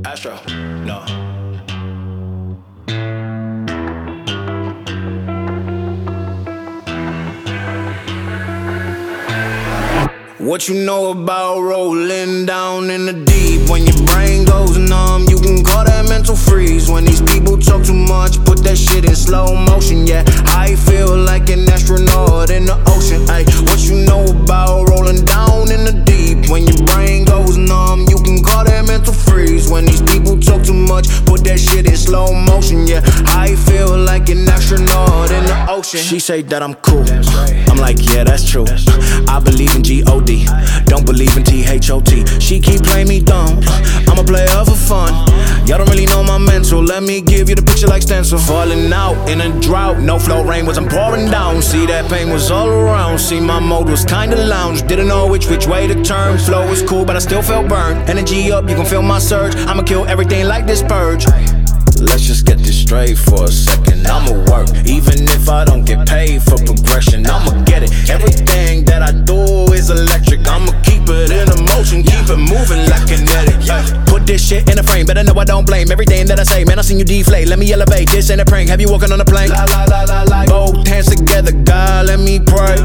Astro, no. What you know about rolling down in the deep? When your brain goes numb, you can call that mental freeze. When these people talk too much, put that shit in slow motion. Yeah, I feel like an astronaut in the ocean. Ay, what you know about rolling down in the deep? When your brain goes numb, you can call that mental freeze. When these people talk too much, put that shit in slow motion. Yeah, I feel like an astronaut in the ocean. She say that I'm cool, I'm like, yeah, that's true. I believe in G-O-D, don't believe in T-H-O-T. She keep playing me dumb, I'm a player for fun. Y'all don't really know my mental, let me give you the picture like stencil. Falling out in a drought, no flow, rain wasn't pouring down. See, that pain was all around, see, my mode was kinda lounge. Didn't know which way to turn, flow was cool but I still felt burned. Energy up, you can feel my surge, I'ma kill everything like this purge. Let's just get this straight for a second. I'ma work, even if I don't get paid for progression. I'ma get it, everything that I do is electric. I'ma keep it in motion, keep it moving like kinetic. Put this shit in a frame, better know I don't blame everything that I say. Man, I seen you deflate, let me elevate. This ain't a prank, have you walking on a plane? Both hands together, God, let me pray.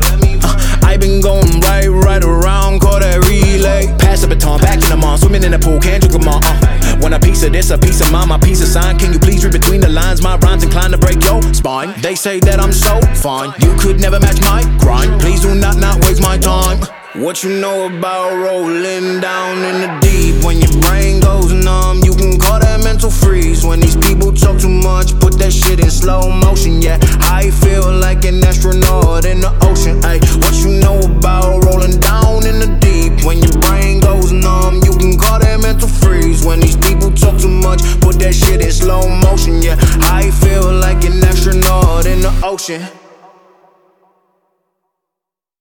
I been going right around, call that relay. Pass the baton, back in the mall, swimming in the pool, can't drink them all. Want a piece of this, a piece of mine, my piece of sign. Can you please read between the lines? My rhymes inclined to break your spine. They say that I'm so fine, you could never match my grind. Please do not waste my time. What you know about rolling down in the deep? When your brain goes numb, you can call that mental freeze. When these people talk too much, put that shit in slow motion. Yeah, I feel like an astronaut in the ocean. Ay, what you know about rolling down in the deep? When your brain goes numb, you can call that mental freeze. When these people talk too much, put that shit in slow motion. Yeah, I feel like an astronaut in the ocean.